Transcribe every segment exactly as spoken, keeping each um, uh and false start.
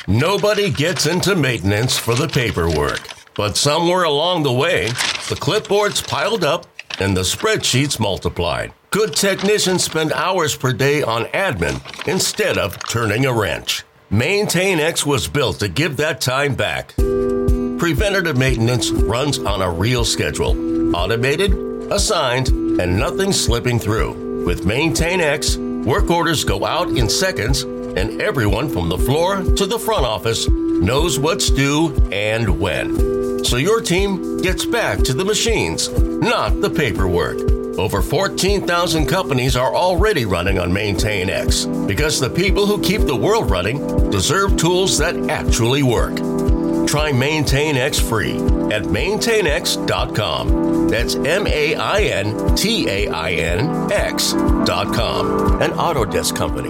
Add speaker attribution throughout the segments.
Speaker 1: Nobody gets into maintenance for the paperwork. But somewhere along the way, the clipboards piled up and the spreadsheets multiplied. Good technicians spend hours per day on admin instead of turning a wrench. MaintainX was built to give that time back. Preventative maintenance runs on a real schedule. Automated, assigned, and nothing slipping through. With MaintainX, work orders go out in seconds, and everyone from the floor to the front office knows what's due and when. So your team gets back to the machines, not the paperwork. Over fourteen thousand companies are already running on MaintainX because the people who keep the world running deserve tools that actually work. Try MaintainX free at maintain x dot com. That's M A I N T A I N X dot com. An Autodesk company.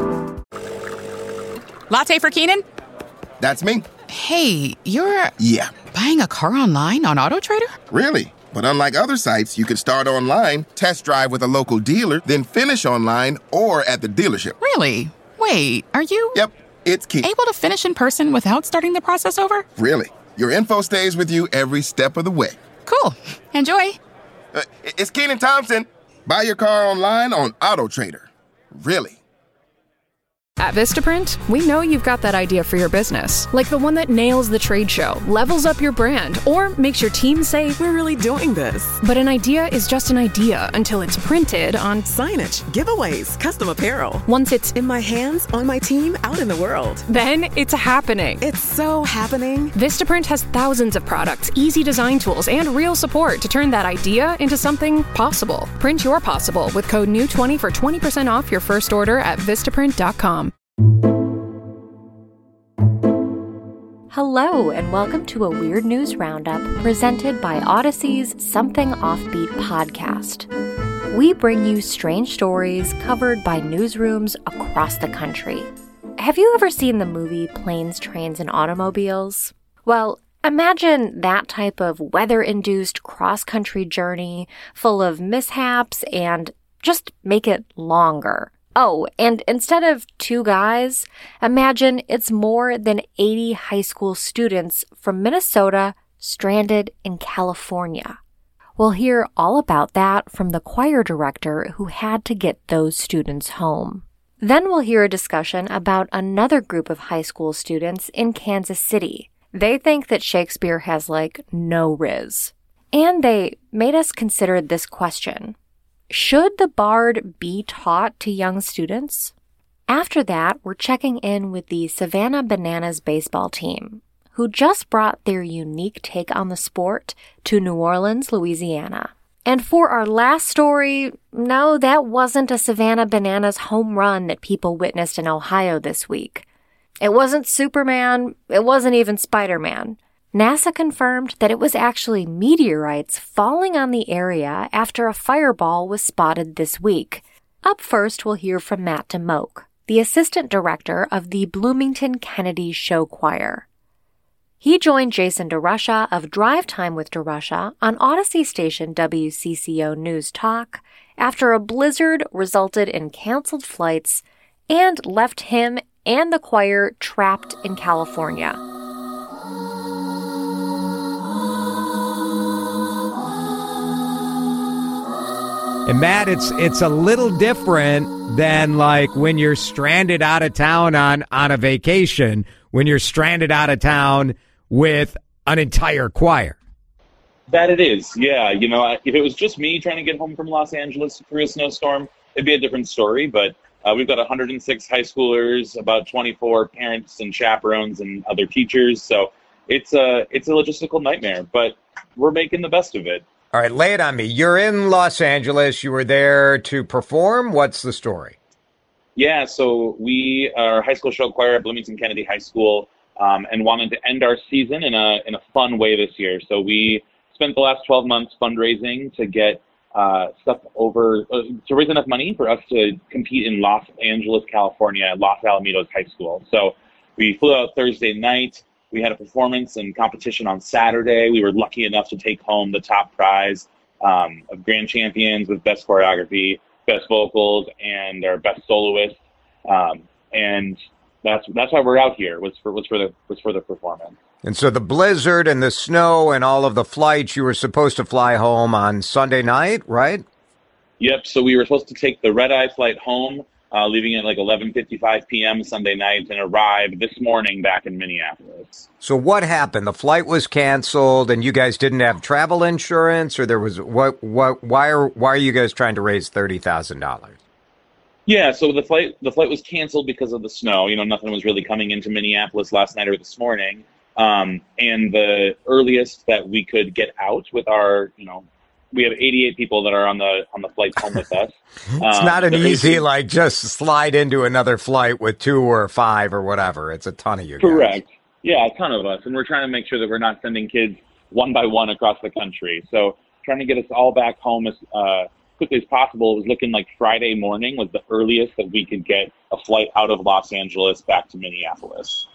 Speaker 2: Latte for Keenan?
Speaker 3: That's me.
Speaker 2: Hey, you're...
Speaker 3: Yeah.
Speaker 2: Buying a car online on AutoTrader?
Speaker 3: Really? But unlike other sites, you can start online, test drive with a local dealer, then finish online or at the dealership.
Speaker 2: Really? Wait, are you...
Speaker 3: Yep, it's Key.
Speaker 2: Able to finish in person without starting the process over?
Speaker 3: Really. Your info stays with you every step of the way.
Speaker 2: Cool. Enjoy.
Speaker 3: Uh, it's Keenan Thompson. Buy your car online on AutoTrader. Really.
Speaker 4: At Vistaprint, we know you've got that idea for your business, like the one that nails the trade show, levels up your brand, or makes your team say,
Speaker 5: "We're really doing this."
Speaker 4: But an idea is just an idea until it's printed on
Speaker 5: signage, giveaways, custom apparel.
Speaker 4: Once it's
Speaker 5: in my hands, on my team, out in the world.
Speaker 4: Then it's happening.
Speaker 5: It's so happening.
Speaker 4: Vistaprint has thousands of products, easy design tools, and real support to turn that idea into something possible. Print your possible with code N E W twenty for twenty percent off your first order at vistaprint dot com.
Speaker 6: Hello, and welcome to a Weird News Roundup presented by Odyssey's Something Offbeat podcast. We bring you strange stories covered by newsrooms across the country. Have you ever seen the movie Planes, Trains, and Automobiles? Well, imagine that type of weather-induced cross-country journey full of mishaps and just make it longer. Oh, and instead of two guys, imagine it's more than eighty high school students from Minnesota stranded in California. We'll hear all about that from the choir director who had to get those students home. Then we'll hear a discussion about another group of high school students in Kansas City. They think that Shakespeare has, like, no riz. And they made us consider this question. Should the Bard be taught to young students? After that, we're checking in with the Savannah Bananas baseball team, who just brought their unique take on the sport to New Orleans, Louisiana. And for our last story, no, that wasn't a Savannah Bananas home run that people witnessed in Ohio this week. It wasn't Superman, it wasn't even Spider-Man. NASA confirmed that it was actually meteorites falling on the area after a fireball was spotted this week. Up first, we'll hear from Matt DeMoke, the assistant director of the Bloomington Kennedy Show Choir. He joined Jason DeRusha of Drive Time with DeRusha on Odyssey station W C C O News Talk after a blizzard resulted in canceled flights and left him and the choir trapped in California.
Speaker 7: And Matt, it's it's a little different than like when you're stranded out of town on, on a vacation, when you're stranded out of town with an entire choir.
Speaker 8: That it is, yeah. You know, if it was just me trying to get home from Los Angeles through a snowstorm, it'd be a different story. But uh, we've got one hundred six high schoolers, about twenty-four parents and chaperones and other teachers. So it's a, it's a logistical nightmare, but we're making the best of it.
Speaker 7: All right, lay it on me. You're in Los Angeles. You were there to perform. What's the story?
Speaker 8: Yeah, so we are a high school show choir at Bloomington Kennedy High School um, and wanted to end our season in a in a fun way this year. So we spent the last twelve months fundraising to get uh, stuff over, uh, to raise enough money for us to compete in Los Angeles, California at Los Alamitos High School. So we flew out Thursday night. We had a performance and competition on Saturday. We were lucky enough to take home the top prize um, of grand champions with best choreography, best vocals, and our best soloist. Um, and that's that's why we're out here. Was for was for the was for the performance.
Speaker 7: And so the blizzard and the snow and all of the flights, you were supposed to fly home on Sunday night, right?
Speaker 8: Yep. So we were supposed to take the red-eye flight home, uh, leaving at like eleven fifty-five p.m. Sunday night, and arrive this morning back in Minneapolis.
Speaker 7: So what happened? The flight was canceled, and you guys didn't have travel insurance, or there was what? What? Why are why are you guys trying to raise thirty thousand dollars?
Speaker 8: Yeah, so the flight the flight was canceled because of the snow. You know, nothing was really coming into Minneapolis last night or this morning. Um, and the earliest that we could get out with our, you know, we have eighty-eight people that are on the on the flight home with us.
Speaker 7: It's
Speaker 8: um,
Speaker 7: not an easy,
Speaker 8: earliest,
Speaker 7: like, just slide into another flight with two or five or whatever. It's a ton of you guys.
Speaker 8: Correct. Yeah, a ton of us. And we're trying to make sure that we're not sending kids one by one across the country. So trying to get us all back home as uh, quickly as possible. It was looking like Friday morning was the earliest that we could get a flight out of Los Angeles back to Minneapolis.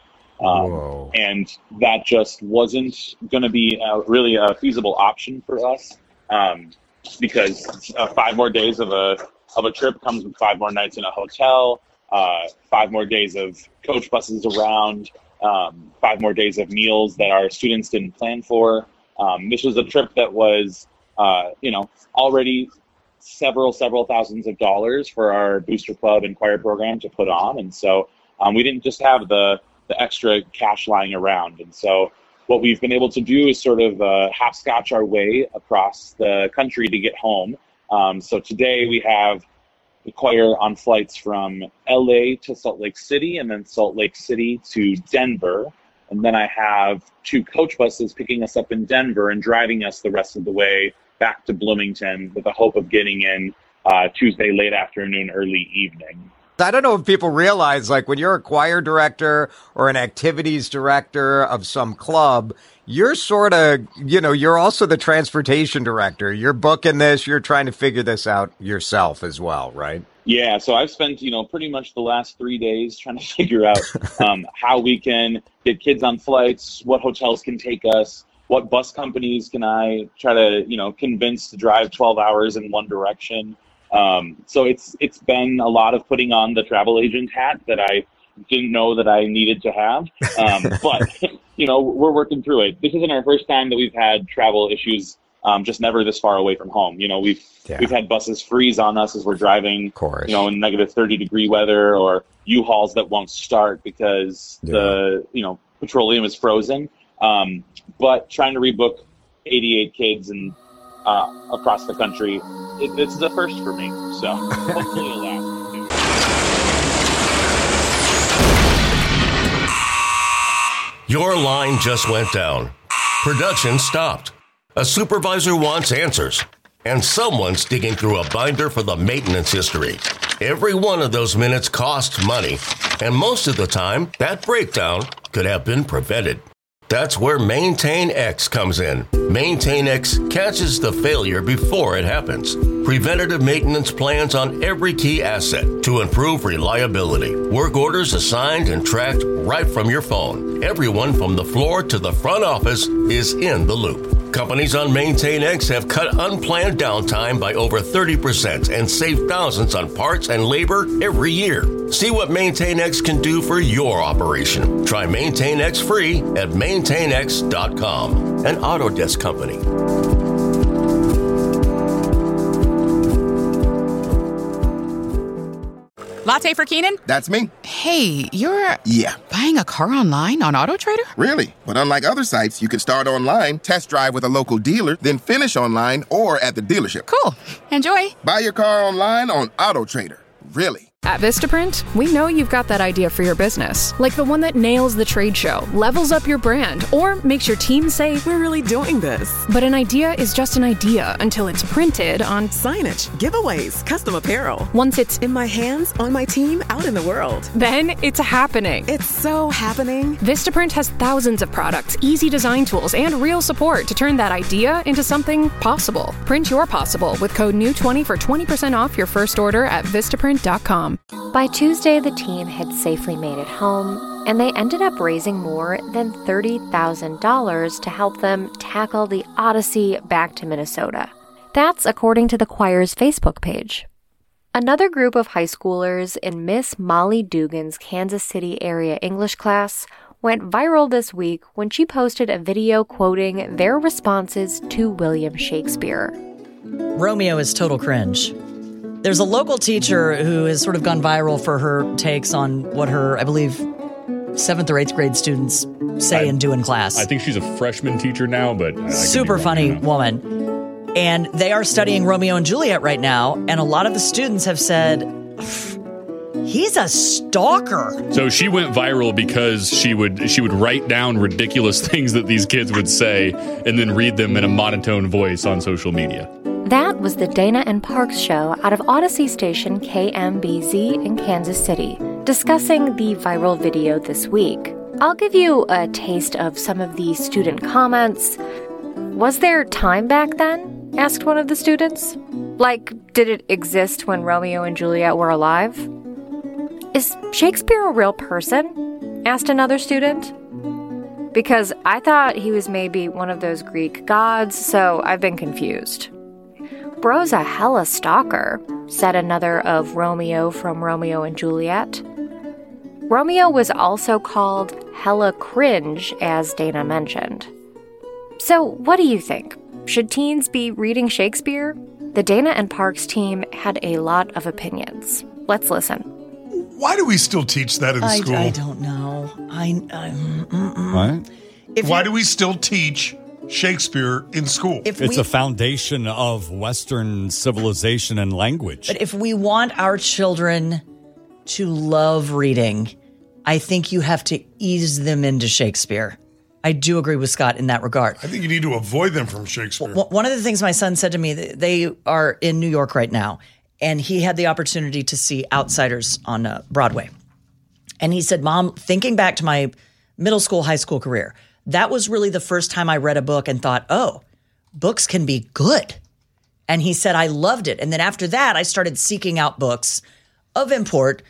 Speaker 8: Um, and that just wasn't going to be a, really a feasible option for us um, because uh, five more days of a of a trip comes with five more nights in a hotel, uh, five more days of coach buses around, um, five more days of meals that our students didn't plan for. Um, this was a trip that was, uh, you know, already several, several thousands of dollars for our Booster Club and choir program to put on. And so um, we didn't just have the, the extra cash lying around. And so what we've been able to do is sort of uh, hopscotch our way across the country to get home. Um, so today we have the choir on flights from L A to Salt Lake City and then Salt Lake City to Denver. And then I have two coach buses picking us up in Denver and driving us the rest of the way back to Bloomington with the hope of getting in uh, Tuesday late afternoon, early evening.
Speaker 7: I don't know if people realize, like, when you're a choir director or an activities director of some club, you're sort of, you know, you're also the transportation director. You're booking this. You're trying to figure this out yourself as well, right?
Speaker 8: Yeah, so I've spent, you know, pretty much the last three days trying to figure out um, how we can get kids on flights, what hotels can take us, what bus companies can I try to, you know, convince to drive twelve hours in one direction. Um, so it's it's been a lot of putting on the travel agent hat that I didn't know that I needed to have. Um, but, you know, we're working through it. This isn't our first time that we've had travel issues, um, just never this far away from home. You know, we've yeah. we've had buses freeze on us as we're driving, of course. you know, in negative thirty degree weather, or U-Hauls that won't start because yeah. the, you know, petroleum is frozen. Um, but trying to rebook eighty-eight kids and uh, across the country, it, this is a first for me. So hopefully it'll last.
Speaker 1: Your line just went down. Production stopped. A supervisor wants answers. And someone's digging through a binder for the maintenance history. Every one of those minutes costs money. And most of the time, that breakdown could have been prevented. That's where MaintainX comes in. MaintainX catches the failure before it happens. Preventative maintenance plans on every key asset to improve reliability. Work orders assigned and tracked right from your phone. Everyone from the floor to the front office is in the loop. Companies on MaintainX have cut unplanned downtime by over thirty percent and saved thousands on parts and labor every year. See what MaintainX can do for your operation. Try MaintainX free at maintain x dot com, an Autodesk company.
Speaker 2: Latte for Keenan?
Speaker 3: That's me.
Speaker 2: Hey, you're...
Speaker 3: Yeah.
Speaker 2: Buying a car online on AutoTrader?
Speaker 3: Really? But unlike other sites, you can start online, test drive with a local dealer, then finish online or at the dealership.
Speaker 2: Cool. Enjoy.
Speaker 3: Buy your car online on AutoTrader. Really?
Speaker 4: At Vistaprint, we know you've got that idea for your business, like the one that nails the trade show, levels up your brand, or makes your team say,
Speaker 5: "We're really doing this."
Speaker 4: But an idea is just an idea until it's printed on
Speaker 5: signage, giveaways, custom apparel.
Speaker 4: Once it's
Speaker 5: in my hands, on my team, out in the world.
Speaker 4: Then it's happening.
Speaker 5: It's so happening.
Speaker 4: Vistaprint has thousands of products, easy design tools, and real support to turn that idea into something possible. Print your possible with code N E W twenty for twenty percent off your first order at vistaprint dot com.
Speaker 6: By Tuesday, the team had safely made it home, and they ended up raising more than thirty thousand dollars to help them tackle the odyssey back to Minnesota. That's according to the choir's Facebook page. Another group of high schoolers in Miss Molly Dugan's Kansas City area English class went viral this week when she posted a video quoting their responses to William Shakespeare.
Speaker 9: Romeo is total cringe. There's a local teacher who has sort of gone viral for her takes on what her, I believe, seventh or eighth grade students say I, and do in class.
Speaker 10: I think she's a freshman teacher now, but I
Speaker 9: super funny woman. And they are studying Romeo and Juliet right now, and a lot of the students have said, he's a stalker.
Speaker 10: So she went viral because she would she would write down ridiculous things that these kids would say and then read them in a monotone voice on social media.
Speaker 6: That was the Dana and Parks show out of Odyssey station K M B Z in Kansas City, discussing the viral video this week. I'll give you a taste of some of the student comments. Was there time back then? Asked one of the students. Like, did it exist when Romeo and Juliet were alive? Is Shakespeare a real person? Asked another student. Because I thought he was maybe one of those Greek gods, so I've been confused. Bro's a hella stalker, said another of Romeo from Romeo and Juliet. Romeo was also called hella cringe, as Dana mentioned. So what do you think? Should teens be reading Shakespeare? The Dana and Parks team had a lot of opinions. Let's listen.
Speaker 11: Why do we still teach that in
Speaker 9: I,
Speaker 11: school?
Speaker 9: I don't know. I, I mm-mm.
Speaker 12: What?
Speaker 9: If
Speaker 11: Why
Speaker 9: you,
Speaker 11: do we still teach Shakespeare in school?
Speaker 12: It's
Speaker 9: we,
Speaker 12: a foundation of Western civilization and language.
Speaker 9: But if we want our children to love reading, I think you have to ease them into Shakespeare. I do agree with Scott in that regard.
Speaker 11: I think you need to avoid them from Shakespeare.
Speaker 9: Well, one of the things my son said to me, they are in New York right now, and he had the opportunity to see Outsiders on uh, Broadway. And he said, Mom, thinking back to my middle school, high school career, that was really the first time I read a book and thought, oh, books can be good. And he said, I loved it. And then after that, I started seeking out books of import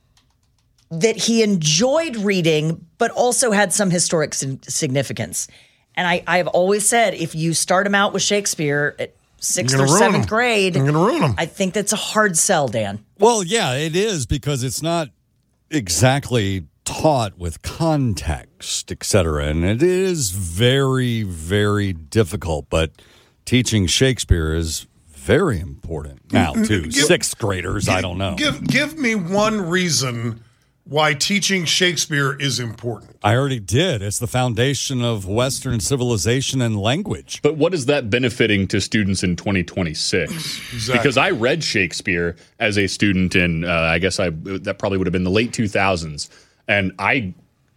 Speaker 9: that he enjoyed reading, but also had some historic significance. And I, I've always said, if you start him out with Shakespeare at sixth or seventh grade,
Speaker 11: I'm gonna ruin him.
Speaker 9: I think that's a hard sell, Dan.
Speaker 12: Well, yeah, it is, because it's not exactly taught with context, et cetera. And it is very, very difficult, but teaching Shakespeare is very important now to give, sixth graders.
Speaker 11: Give,
Speaker 12: I don't know.
Speaker 11: Give give me one reason why teaching Shakespeare is important.
Speaker 12: I already did. It's the foundation of Western civilization and language.
Speaker 10: But what is that benefiting to students in twenty twenty-six?
Speaker 11: Exactly.
Speaker 10: Because I read Shakespeare as a student in, uh, I guess I that probably would have been the late two thousands. And I,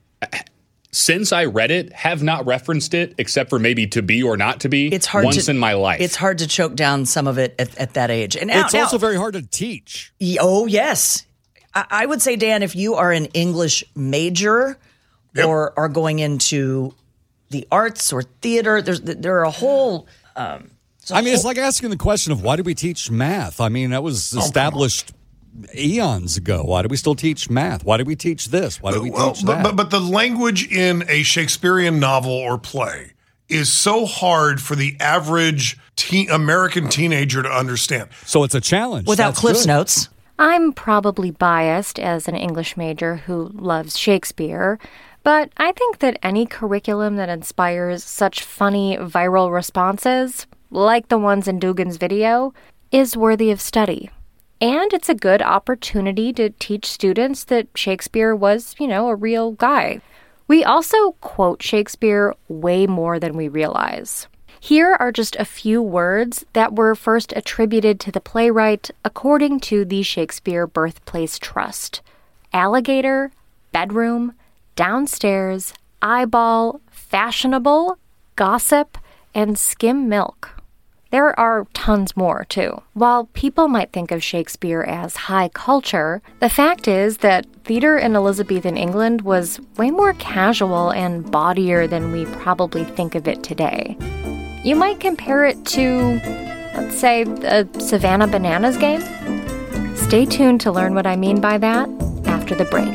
Speaker 10: since I read it, have not referenced it except for maybe to be or not to be
Speaker 9: it's hard
Speaker 10: once
Speaker 9: to,
Speaker 10: in my life.
Speaker 9: It's hard to choke down some of it at, at that age. And now,
Speaker 12: it's also
Speaker 9: now,
Speaker 12: very hard to teach.
Speaker 9: Oh, yes. I would say, Dan, if you are an English major yep. or are going into the arts or theater, there's there are a whole. Um, a
Speaker 12: I mean,
Speaker 9: whole,
Speaker 12: it's like asking the question of why do we teach math? I mean, that was established oh, eons ago. Why do we still teach math? Why do we teach this? Why do we
Speaker 11: well,
Speaker 12: teach
Speaker 11: but,
Speaker 12: that?
Speaker 11: But, but the language in a Shakespearean novel or play is so hard for the average teen, American teenager to understand.
Speaker 12: So it's a challenge.
Speaker 9: Without
Speaker 12: That's
Speaker 9: Cliff's
Speaker 12: good.
Speaker 9: Notes.
Speaker 6: I'm probably biased as an English major who loves Shakespeare, but I think that any curriculum that inspires such funny viral responses, like the ones in Dugan's video, is worthy of study. And it's a good opportunity to teach students that Shakespeare was, you know, a real guy. We also quote Shakespeare way more than we realize. Here are just a few words that were first attributed to the playwright according to the Shakespeare Birthplace Trust. Alligator, bedroom, downstairs, eyeball, fashionable, gossip, and skim milk. There are tons more, too. While people might think of Shakespeare as high culture, the fact is that theater in Elizabethan England was way more casual and bawdier than we probably think of it today. You might compare it to, let's say, a Savannah Bananas game. Stay tuned to learn what I mean by that after the break.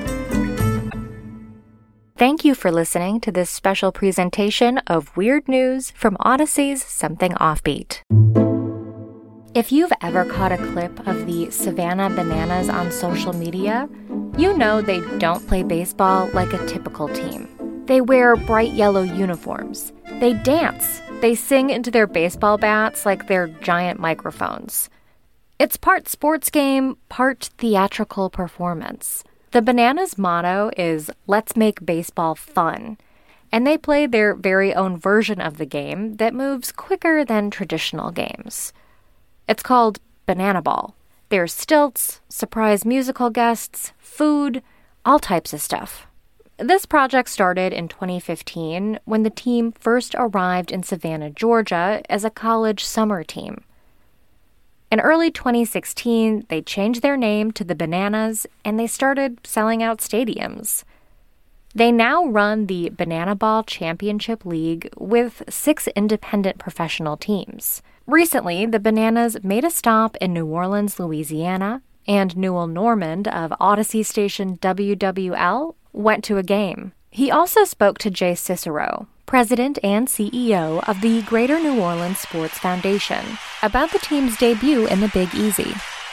Speaker 6: Thank you for listening to this special presentation of weird news from Odyssey's Something Offbeat. If you've ever caught a clip of the Savannah Bananas on social media, you know they don't play baseball like a typical team. They wear bright yellow uniforms. They dance. They sing into their baseball bats like they're giant microphones. It's part sports game, part theatrical performance. The Bananas' motto is, "Let's make baseball fun." And they play their very own version of the game that moves quicker than traditional games. It's called Banana Ball. There's stilts, surprise musical guests, food, all types of stuff. This project started in twenty fifteen when the team first arrived in Savannah, Georgia as a college summer team. In early twenty sixteen, they changed their name to the Bananas and they started selling out stadiums. They now run the Banana Ball Championship League with six independent professional teams. Recently, the Bananas made a stop in New Orleans, Louisiana, and Newell Normand of Odyssey station W W L went to a game. He also spoke to Jay Cicero, president and C E O of the Greater New Orleans Sports Foundation, about the team's debut in the Big Easy.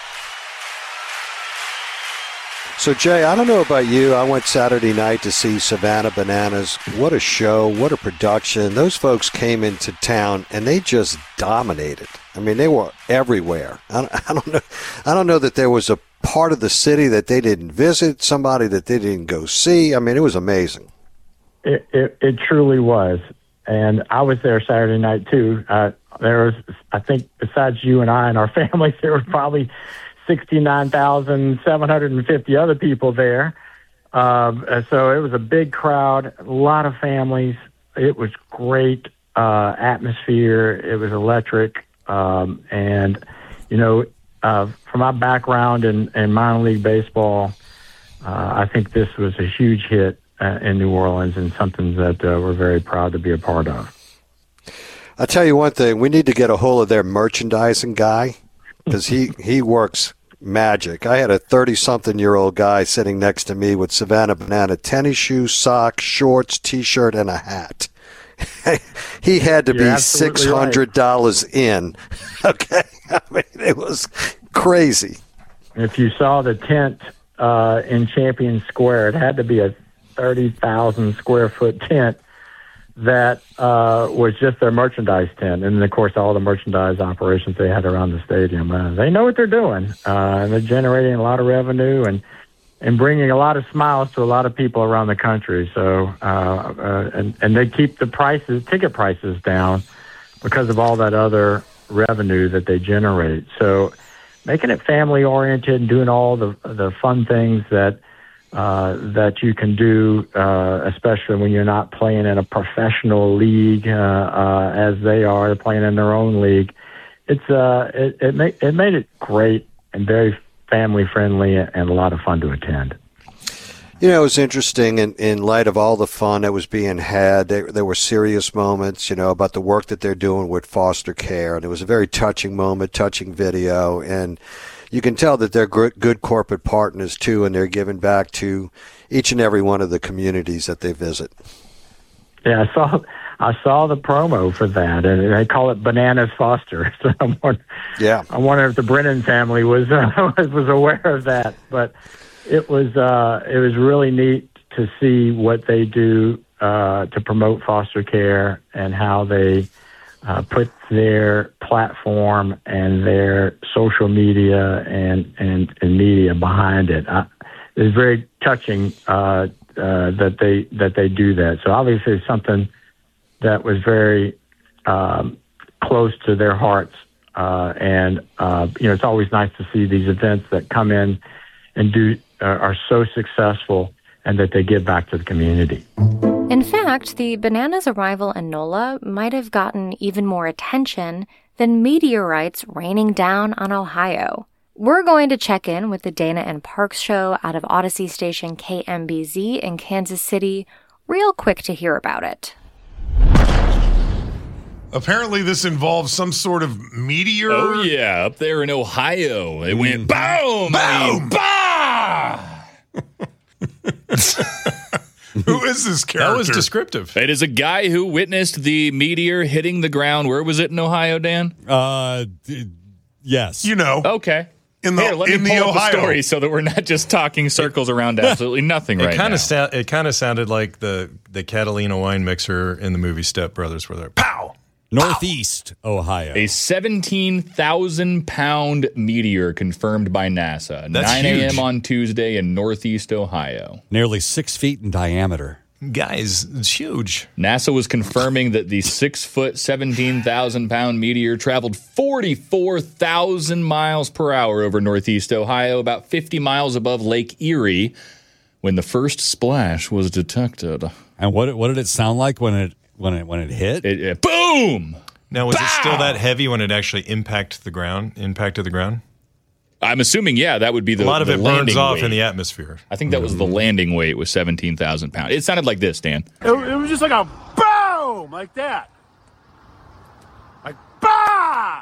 Speaker 13: So, Jay, I don't know about you. I went Saturday night to see Savannah Bananas. What a show. What a production. Those folks came into town, and they just dominated. I mean, they were everywhere. I, I don't know. I don't know that there was a part of the city that they didn't visit, somebody that they didn't go see. I mean, it was amazing.
Speaker 14: It, it, it truly was. And I was there Saturday night, too. Uh, there was, I think, besides you and I and our families, there were probably sixty-nine thousand seven hundred fifty other people there. Um, so it was a big crowd, a lot of families. It was great uh, atmosphere. It was electric. Um, and, you know, uh, from my background in, in minor league baseball, uh, I think this was a huge hit uh, in New Orleans and something that uh, we're very proud to be a part of.
Speaker 13: I'll tell you one thing. We need to get a hold of their merchandising guy because he, he works magic. I had a thirty-something-year-old guy sitting next to me with Savannah Banana tennis shoes, socks, shorts, T-shirt, and a hat. He had to
Speaker 14: You're
Speaker 13: be six hundred dollars right. in. Okay? I mean, it was crazy.
Speaker 14: If you saw the tent uh, in Champion Square, it had to be a thirty thousand square foot tent that uh, was just their merchandise tent. And, of course, all the merchandise operations they had around the stadium. Uh, they know what they're doing. Uh, and they're generating a lot of revenue and, and bringing a lot of smiles to a lot of people around the country. So, uh, uh, and, and they keep the prices, ticket prices down because of all that other revenue that they generate. So making it family-oriented and doing all the the fun things that Uh, that you can do, uh, especially when you're not playing in a professional league uh, uh, as they are. They're playing in their own league. It's uh, it it, ma- it made it great and very family friendly and a lot of fun to attend.
Speaker 13: You know, it was interesting in, in light of all the fun that was being had. There, there were serious moments, you know, about the work that they're doing with foster care, and it was a very touching moment, touching video, and you can tell that they're good, good corporate partners, too, and they're giving back to each and every one of the communities that they visit.
Speaker 14: Yeah, I saw I saw the promo for that, and they call it Bananas Foster. So I'm wondering,
Speaker 13: yeah.
Speaker 14: I wonder if the Brennan family was uh, was aware of that. But it was uh, it was really neat to see what they do uh, to promote foster care and how they Uh, put their platform and their social media and, and, and media behind it. Uh, it's very touching uh, uh, that they that they do that. So obviously it's something that was very um, close to their hearts. Uh, and, uh, you know, it's always nice to see these events that come in and do uh, are so successful and that they give back to the community.
Speaker 6: In fact, the Bananas' arrival in NOLA might have gotten even more attention than meteorites raining down on Ohio. We're going to check in with the Dana and Parks show out of Odyssey station K M B Z in Kansas City real quick to hear about it.
Speaker 11: Apparently this involves some sort of meteor.
Speaker 10: Oh, yeah, up there in Ohio. It went boom!
Speaker 11: Boom!
Speaker 10: Bah!
Speaker 11: Who is this character?
Speaker 10: That was descriptive. It is a guy who witnessed the meteor hitting the ground. Where was it in Ohio, Dan?
Speaker 12: Uh, d- Yes.
Speaker 11: You know.
Speaker 10: Okay.
Speaker 11: In the,
Speaker 10: Here, let me
Speaker 11: in the
Speaker 10: pull up
Speaker 11: Ohio.
Speaker 10: the story so that we're not just talking circles around absolutely nothing
Speaker 15: It
Speaker 10: right
Speaker 15: kind
Speaker 10: now.
Speaker 15: of sa- it kind of sounded like the the Catalina wine mixer in the movie Step Brothers, where they're pow.
Speaker 12: Northeast Ohio.
Speaker 10: A seventeen thousand pound meteor confirmed by NASA.
Speaker 15: That's
Speaker 10: nine a.m.
Speaker 15: huge.
Speaker 10: on Tuesday in Northeast Ohio.
Speaker 12: Nearly six feet in diameter.
Speaker 15: Guys, it's huge.
Speaker 10: NASA was confirming that the six-foot, seventeen thousand pound meteor traveled forty-four thousand miles per hour over Northeast Ohio, about fifty miles above Lake Erie, when the first splash was detected.
Speaker 12: And what what did it sound like when it when it when it hit?
Speaker 10: It, it, boom!
Speaker 15: Now, was
Speaker 10: Bow!
Speaker 15: it still that heavy when it actually impacted the ground? Impacted the ground?
Speaker 10: I'm assuming, yeah, that would be the
Speaker 15: A lot of
Speaker 10: the
Speaker 15: it burns
Speaker 10: landing
Speaker 15: off
Speaker 10: weight.
Speaker 15: in the atmosphere.
Speaker 10: I think that was the landing weight was seventeen thousand pounds. It sounded like this, Dan.
Speaker 16: It, it was just like a boom, like that. Like, bah!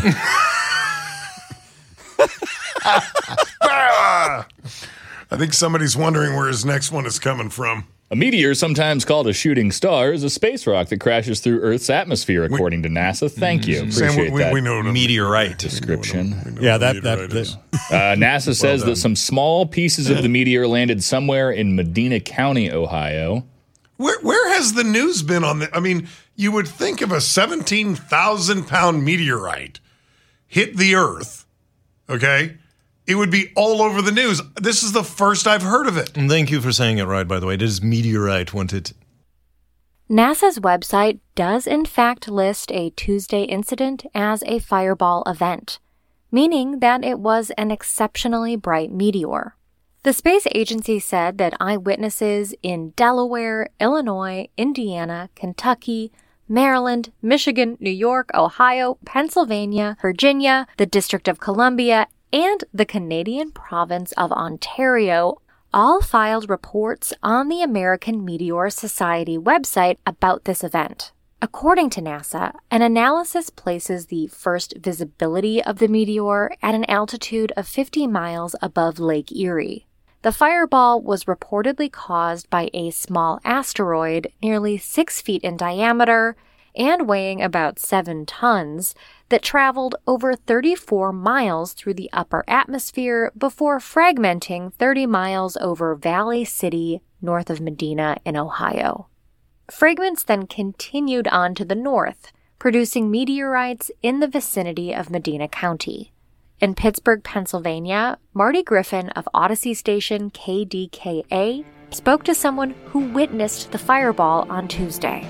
Speaker 11: I think somebody's wondering where his next one is coming from.
Speaker 10: A meteor, sometimes called a shooting star, is a space rock that crashes through Earth's atmosphere, according to NASA. Thank you. Appreciate
Speaker 11: Sam, we,
Speaker 10: that
Speaker 11: we know what a
Speaker 15: meteorite
Speaker 10: description.
Speaker 12: Yeah, that that,
Speaker 11: is.
Speaker 10: Uh, NASA says
Speaker 11: done.
Speaker 10: that some small pieces of the meteor landed somewhere in Medina County, Ohio.
Speaker 11: Where where has the news been on the? I mean, you would think if a seventeen thousand pound meteorite hit the Earth, okay, it would be all over the news. This is the first I've heard of it.
Speaker 15: And thank you for saying it right, by the way. It is meteorite, wasn't it?
Speaker 6: NASA's website does in fact list a Tuesday incident as a fireball event, meaning that it was an exceptionally bright meteor. The space agency said that eyewitnesses in Delaware, Illinois, Indiana, Kentucky, Maryland, Michigan, New York, Ohio, Pennsylvania, Virginia, the District of Columbia, and the Canadian province of Ontario all filed reports on the American Meteor Society website about this event. According to NASA, an analysis places the first visibility of the meteor at an altitude of fifty miles above Lake Erie. The fireball was reportedly caused by a small asteroid nearly six feet in diameter and weighing about seven tons that traveled over thirty-four miles through the upper atmosphere before fragmenting thirty miles over Valley City, north of Medina in Ohio. Fragments then continued on to the north, producing meteorites in the vicinity of Medina County. In Pittsburgh, Pennsylvania, Marty Griffin of Odyssey station K D K A spoke to someone who witnessed the fireball on Tuesday.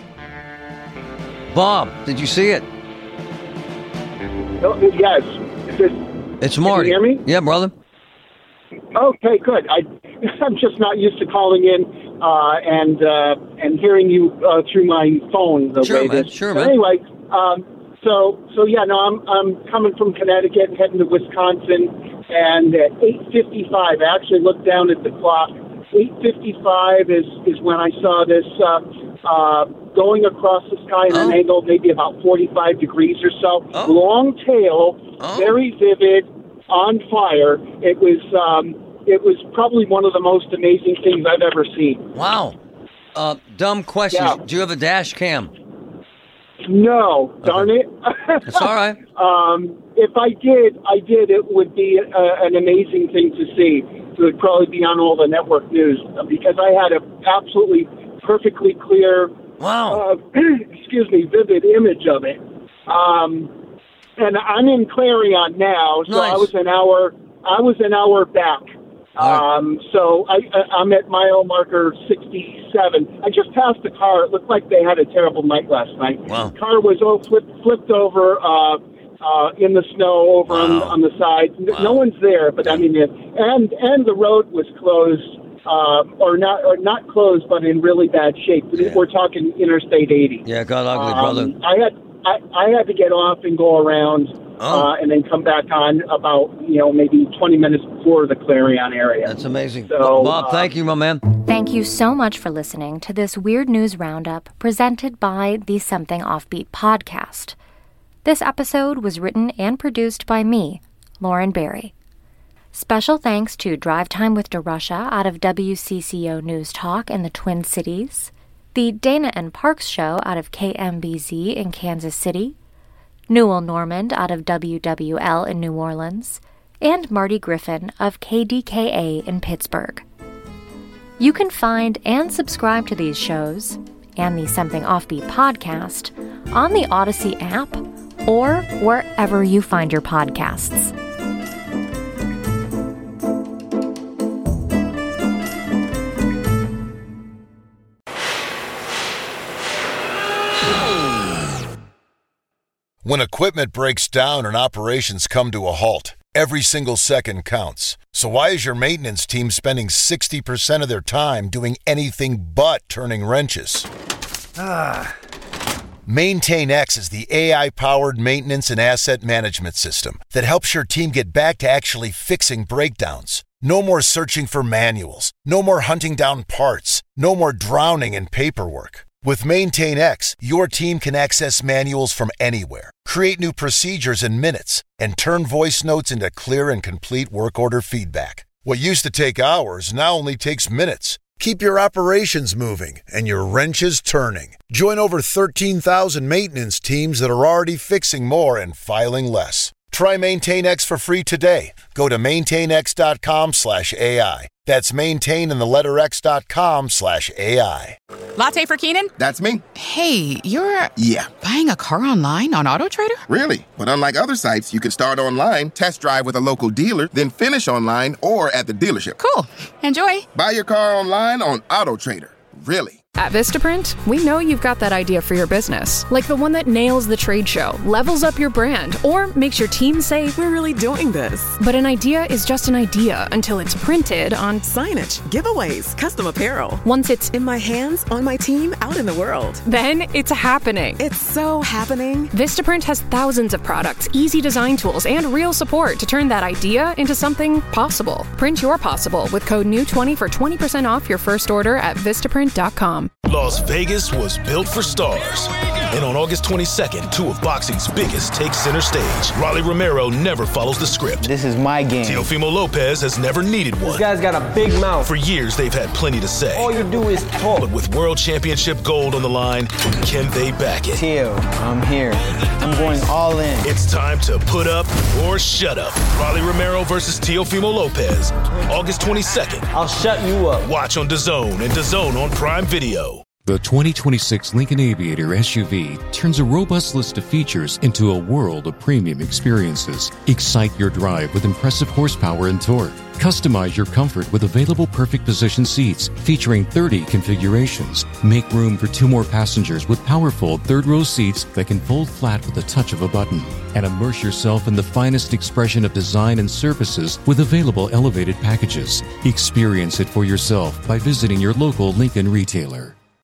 Speaker 17: Bob, did you see it?
Speaker 18: Oh, yes. Is this,
Speaker 17: It's Marty.
Speaker 18: Can you hear me?
Speaker 17: Yeah, brother.
Speaker 18: Okay, good. I, I'm just not used to calling in uh, and uh, and hearing you uh, through my phone the
Speaker 17: Sure,
Speaker 18: way
Speaker 17: man.
Speaker 18: this.
Speaker 17: Sure,
Speaker 18: but
Speaker 17: man.
Speaker 18: Anyway, um, so so yeah, no, I'm I'm coming from Connecticut, heading to Wisconsin, and at eight fifty-five, I actually looked down at the clock. eight fifty-five is is when I saw this uh, uh, going across the sky at an angle maybe about forty-five degrees or so. Long tail, very vivid, on fire. It was um, it was probably one of the most amazing things I've ever seen.
Speaker 17: Wow. Uh, dumb question.
Speaker 18: Yeah.
Speaker 17: Do you have a dash cam?
Speaker 18: No, darn it.
Speaker 17: It's all right.
Speaker 18: um, if I did, I did. It would be uh, an amazing thing to see. It would probably be on all the network news because I had an absolutely perfectly clear,
Speaker 17: wow,
Speaker 18: uh, excuse me, vivid image of it. Um, and I'm in Clarion now, so
Speaker 17: Nice.
Speaker 18: I was an hour. I was an hour back. Um, so I, I, I'm at mile marker sixty-seven. I just passed the car. It looked like they had a terrible night last night.
Speaker 17: Wow.
Speaker 18: Car was oh, flipped, flipped over uh, uh, in the snow over on, on the side. N- No one's there, but I mean, it, and and the road was closed, uh, or not, or not closed, but in really bad shape. We're talking Interstate eighty.
Speaker 17: Yeah, got ugly,
Speaker 18: Um,
Speaker 17: brother.
Speaker 18: I had I, I had to get off and go around,
Speaker 17: Oh.
Speaker 18: uh, and then come back on about you know maybe twenty minutes before the Clarion area.
Speaker 17: That's amazing.
Speaker 18: So,
Speaker 17: Bob,
Speaker 18: uh,
Speaker 17: thank you, my man.
Speaker 6: Thank you so much for listening to this Weird News Roundup presented by the Something Offbeat podcast. This episode was written and produced by me, Lauren Barry. Special thanks to Drive Time with DeRusha out of W C C O News Talk in the Twin Cities, the Dana and Parks Show out of K M B Z in Kansas City, Newell Normand out of W W L in New Orleans, and Marty Griffin of K D K A in Pittsburgh. You can find and subscribe to these shows and the Something Offbeat podcast on the Odyssey app or wherever you find your podcasts.
Speaker 19: When equipment breaks down and operations come to a halt, every single second counts. So why is your maintenance team spending sixty percent of their time doing anything but turning wrenches? Ah. MaintainX is the A I-powered maintenance and asset management system that helps your team get back to actually fixing breakdowns. No more searching for manuals. No more hunting down parts. No more drowning in paperwork. With MaintainX, your team can access manuals from anywhere, create new procedures in minutes, and turn voice notes into clear and complete work order feedback. What used to take hours now only takes minutes. Keep your operations moving and your wrenches turning. Join over thirteen thousand maintenance teams that are already fixing more and filing less. Try MaintainX for free today. Go to maintainx.com slash AI. That's maintain in the letter x.com slash AI.
Speaker 2: Latte for Keenan?
Speaker 3: That's me.
Speaker 2: Hey, you're...
Speaker 3: Yeah.
Speaker 2: Buying a car online on AutoTrader?
Speaker 3: Really? But unlike other sites, you can start online, test drive with a local dealer, then finish online or at the dealership.
Speaker 2: Cool. Enjoy.
Speaker 3: Buy your car online on AutoTrader. Really?
Speaker 4: At Vistaprint, we know you've got that idea for your business, like the one that nails the trade show, levels up your brand, or makes your team say,
Speaker 5: "We're really doing this."
Speaker 4: But an idea is just an idea until it's printed on
Speaker 5: signage, giveaways, custom apparel.
Speaker 4: Once it's
Speaker 5: in my hands, on my team, out in the world.
Speaker 4: Then it's happening.
Speaker 5: It's so happening.
Speaker 4: Vistaprint has thousands of products, easy design tools, and real support to turn that idea into something possible. Print your possible with code N E W twenty for twenty percent off your first order at Vistaprint dot com.
Speaker 20: Las Vegas was built for stars. And on August twenty-second, two of boxing's biggest take center stage. Rolly Romero never follows the script.
Speaker 21: This is my game.
Speaker 20: Teofimo Lopez has never needed one.
Speaker 21: This guy's got a big mouth.
Speaker 20: For years, they've had plenty to say.
Speaker 21: All you do is talk.
Speaker 20: But with World Championship gold on the line, can they back it?
Speaker 21: Teo, I'm here. I'm going all in.
Speaker 20: It's time to put up or shut up. Rolly Romero versus Teofimo Lopez. August twenty-second.
Speaker 21: I'll shut you up.
Speaker 20: Watch on DAZN and DAZN on Prime Video.
Speaker 22: The twenty twenty-six Lincoln Aviator S U V turns a robust list of features into a world of premium experiences. Excite your drive with impressive horsepower and torque. Customize your comfort with available perfect position seats featuring thirty configurations. Make room for two more passengers with powerful third-row seats that can fold flat with the touch of a button. And immerse yourself in the finest expression of design and services with available elevated packages. Experience it for yourself by visiting your local Lincoln retailer.